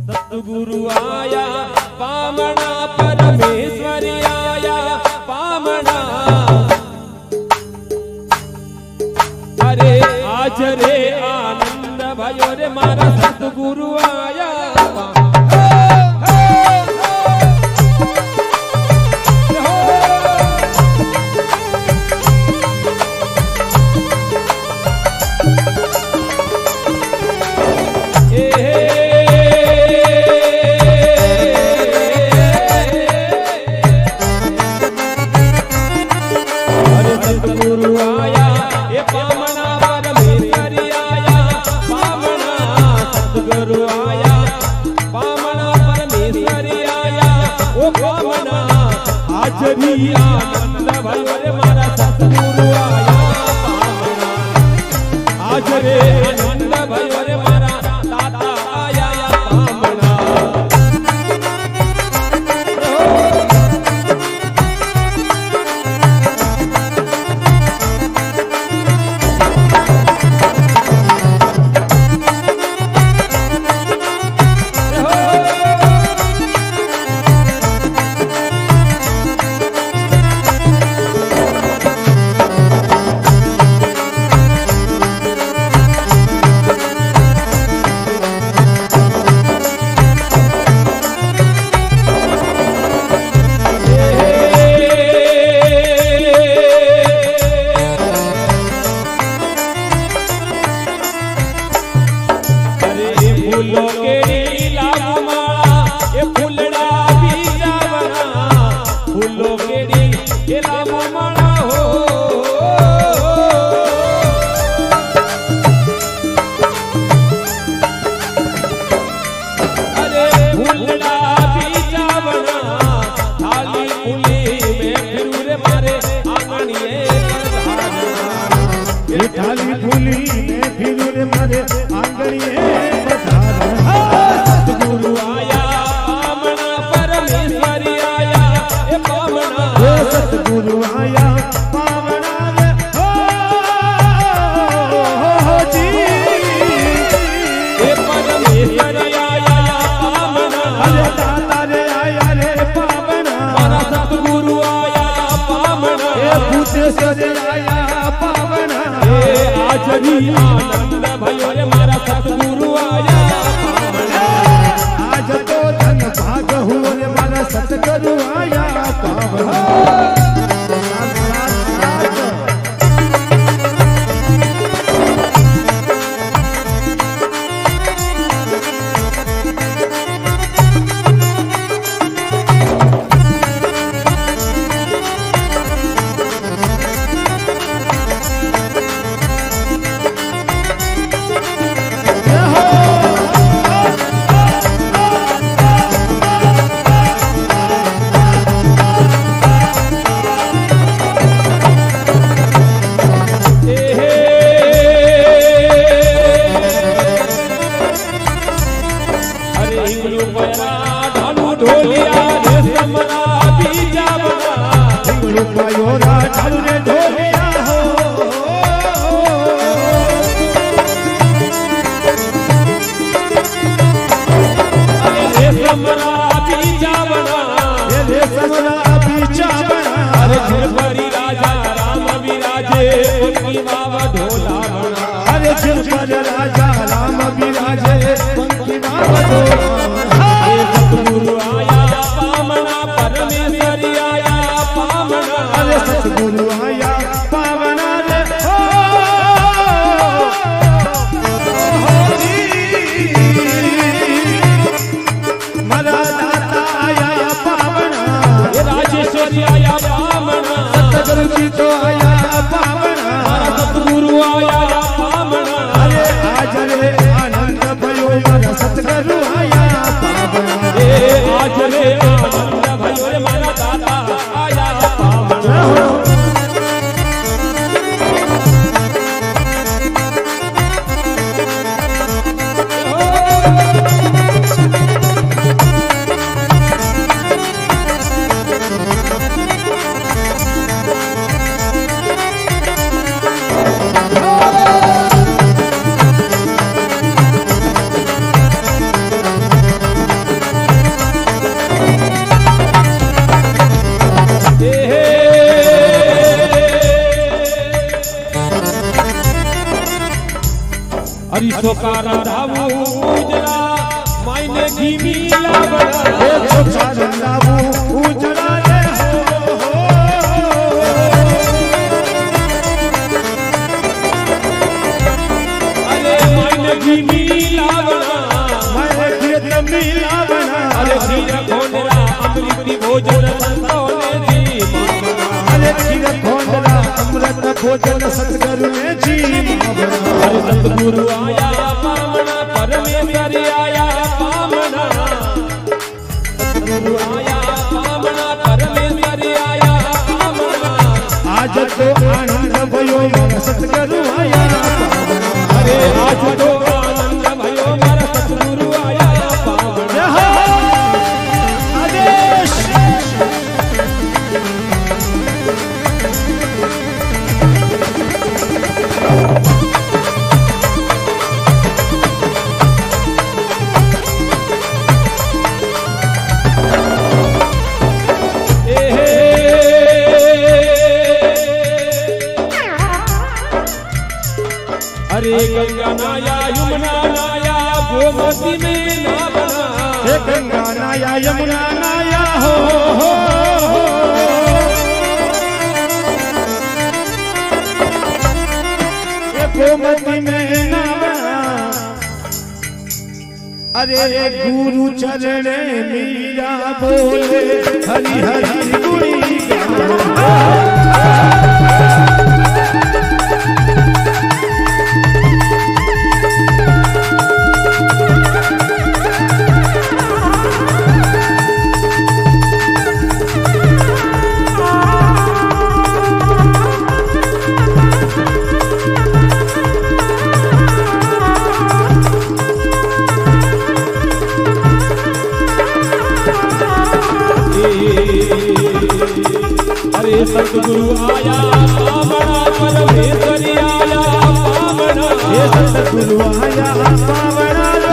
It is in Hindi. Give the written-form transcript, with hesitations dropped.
सतगुरु आया पामना परमेश्वर आया पामना। अरे आज रे आनंद भयो रे मारा सतगुरु आया। सतगुरु आया ये पामना परमेश्वर आया पामना। सतगुरु आया पामना परमेश्वर आया ओ पामना। आज भी आनंद भयो रे मारा सतगुरु आया पामना। आज रे आनंद भयो रे मारा दाता आया पामना। फूलों के लीला माला ये फूलड़ा बीजा बना। फूलों के लीला माला हो अरे फूलड़ा बीजा बना। थाली फूली में फिर मारे आंगनिए ये थाली फूली में फिर मारे आंगनिए। सतगुरु आया पामना परमेश्वर आया ये पामना। सतगुरु आया पामना हो जी ये परमेश्वर आया पामना। अरे दाता रे आया रे पामना। मारा सतगुरु आया पामना। ये भूतेश्वर आया पामना। आज भी आनंद भयो रे मारा सतगुरु आया। आज तो धन भाग हुआ रे मारा सतगुरु आया पावना। राजा राम विराजे पंखी बाबा ढोला बना। अरे राजा राम विराजे पंखी बाबा ढोला। सतगुरु आया पामना परमेश्वर आया पामना। अरे सतगुरु आया पामना रे मरा दाता आया पामना। राजेश्वरी आया पामना। सतगुरु जी तो आया पामना। सतगुरु आया पामना। अरे आज रे आनंद भयो सतगुरु आया तो कारण धावू उजरा मायने घी मिला बड़ा तो कारण धावू उजरा रे हो अरे मायने घी मिला बड़ा मायने घी मिला बड़ा अरे खीर खोंडरा अमृत भोजन संतोने जी अरे खीर खोंडरा अमृत भोजन सतगुरु ने जी अरे सतगुरु आया पामना परमेश्वर आया पामना सतगुरु आया पामना परमेश्वर आया पामना आज तो आनंद भयो मारा सतगुरु आया अरे आज तो आनंद भयो मारा सतगुरु आया पामना आदेश अरे गंगा नाया यमुना नाया गोमती में ना बना हे गंगा नाया यमुना नाया हो हे गोमती में ना बना अरे गुरु चरण मीरा बोले हरि हरि गुणी अरे सतगुरु आया पावना परमेश्वरी आया पावना हे सतगुरु आया पावना